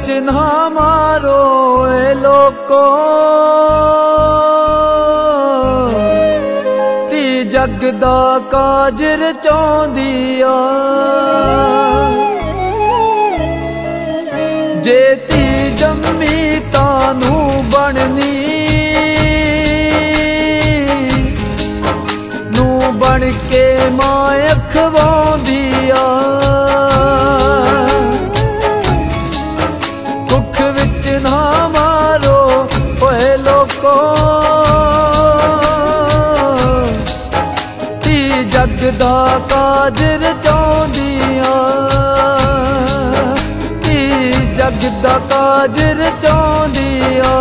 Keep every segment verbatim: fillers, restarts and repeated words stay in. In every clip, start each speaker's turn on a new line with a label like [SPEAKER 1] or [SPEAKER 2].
[SPEAKER 1] विच ना मारो ए लोको, ती जग दा काज रचाउंदी आ। जे ती जम्मी तानू बननी, नू बन के मां अखवाउंदी आ। कुख विच ना मारो ओए लोको, ती जग दा काज रचाउंदी आ। ती जग दा काज रचाउंदी आ।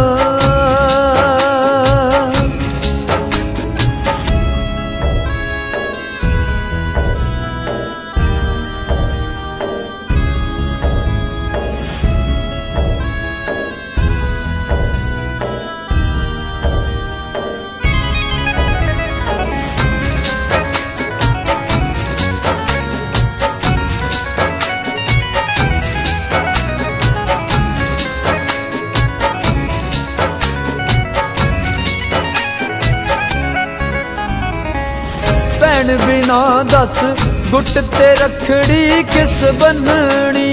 [SPEAKER 1] भैन बिना दस गुट ते रखड़ी किस बननी,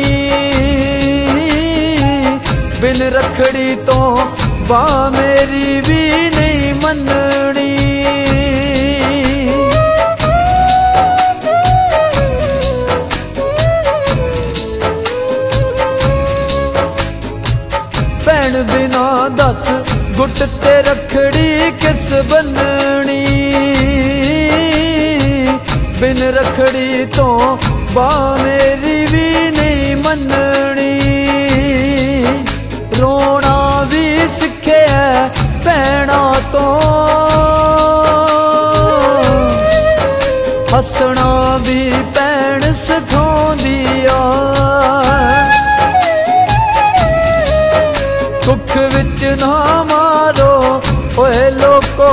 [SPEAKER 1] बिन रखड़ी तो बां मेरी भी नहीं मननी। भैन बिना दस गुट ते रखड़ी किस बननी, बिन रखड़ी तो बां मेरी भी नहीं मननी। रोना भी सिखे भैना तो, हसना भी भैन सिखाउंदी आ। कुख विच ना मारो ओए लोको,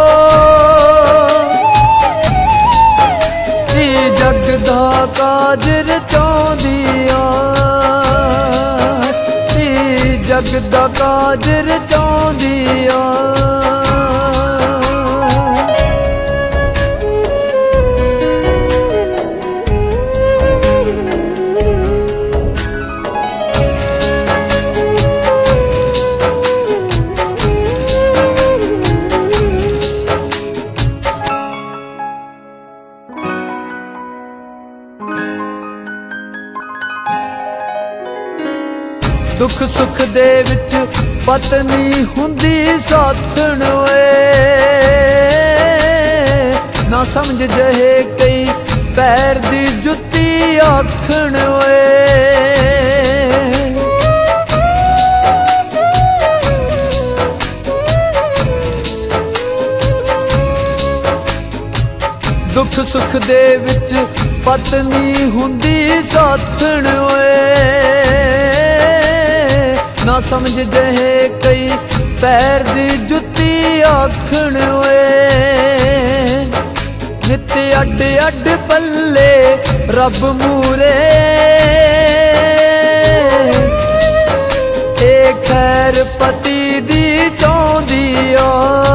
[SPEAKER 1] जग दा काज रचाउंदी आ। ती जग दा काज रचाउंदी आ। दुख सुख दे विच पत्नी हुंदी साथण वे, ना समझ जहे कई पैर दी जुत्ती आखण वे। दुख सुख दे विच पत्नी हुंदी साथण वे, ना समझ जहे कई पैर दी जुत्ती आखण वे। नित अड अड पल्ले रब मूरे, ए खैर पति दी चाहुंदी आ।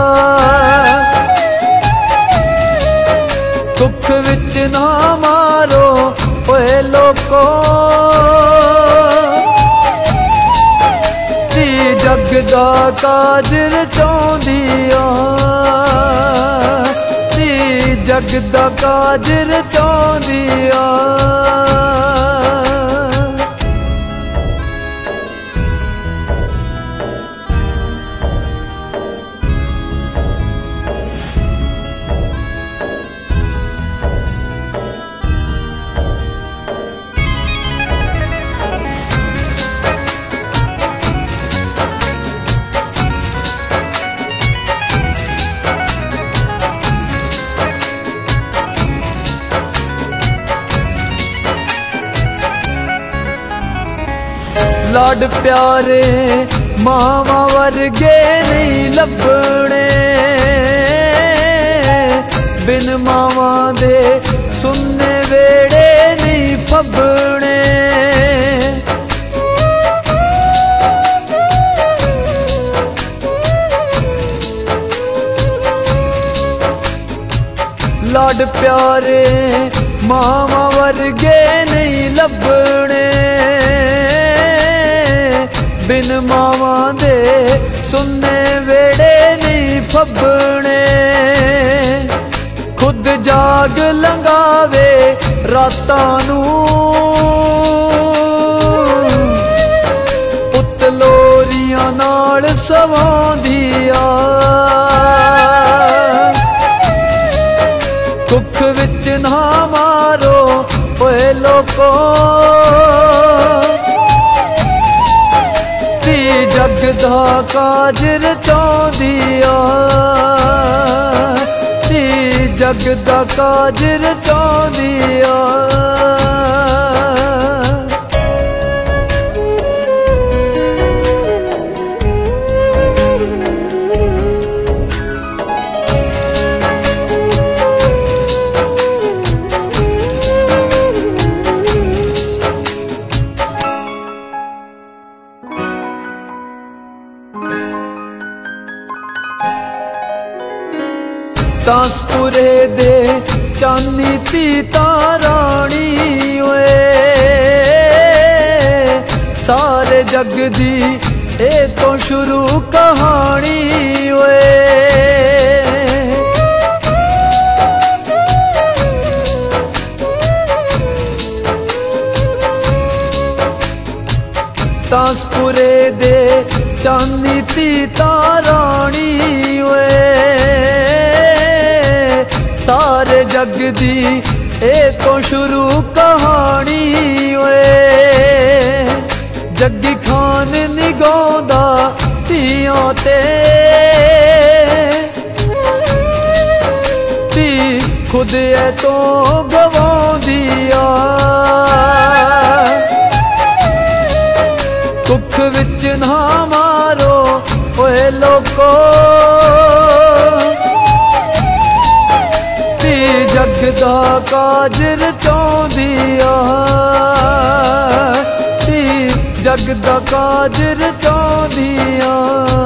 [SPEAKER 1] दुख विच ना मारो ओए लोको, जग दा काज रचाउंदी आ। ती जग दा काज रचाउंदी आ। लाड प्यारे मावा वर्गे नहीं लभने, बिन मावा दे सुनने वेड़े नहीं फबने। ਲਾਡ ਪਿਆਰੇ ਮਾਵਾਂ ਵਰਗੇ ਨਹੀਂ ਲੱਭਣੇ, ਬਿਨ ਮਾਵਾਂ ਦੇ ਸੁੰਨੇ ਵੇੜੇ ਨਹੀਂ ਫੱਬਣੇ। ਖੁਦ ਜਾਗ ਲੰਘਾਵੇ ਰਾਤਾਂ ਨੂੰ, ਪੁੱਤ ਲੋਰੀਆਂ ਨਾਲ ਸਵਾਉਂਦੀ ਆ। ਦੁੱਖ ਵਿੱਚ ਨਾ ਮਾਰੋ ਓਏ ਲੋਕੋ, ਧੀ ਜਗ ਦਾ ਕਾਜ ਰਚਾਉਂਦੀ ਆ, ਧੀ ਜਗ ਦਾ ਕਾਜ ਰਚਾਉਂਦੀ ਆ। ਤਾਂਸਪੁਰੇ ਦੇ ਚਾਨੀ ਧੀ ਤਾਂ ਰਾਣੀ ਓਏ, ਸਾਰੇ ਜਗ ਦੀ ਇਹ ਤੋਂ ਸ਼ੁਰੂ ਕਹਾਣੀ ਓਏ। ਤਾਂਸਪੁਰੇ ਦੇ ਚਾਨੀ ਧੀ ਤਾਂ ਰਾਣੀ ਓਏ, ਸਾਰੇ ਜਗ ਦੀ ਇਹ ਤੋਂ ਸ਼ੁਰੂ ਕਹਾਣੀ ਓਏ। ਜੱਗੀ ਖਾਨ ਨੀ ਗਾਉਂਦਾ ਧੀਆਂ ਤੇ, ਧੀ ਖੁਦ ਇਹ ਤੋਂ ਗਵਾਉਂਦੀ ਆ। ਦੁੱਖ ਵਿੱਚ ਨਾ ਮਾਰੋ ਓਏ ਲੋਕੋ, ਜਗ ਦਾ ਕਾਜ ਰਚਾਉਂਦੀ ਆ, ਧੀ ਜਗ ਦਾ ਕਾਜ ਰਚਾਉਂਦੀ ਆ।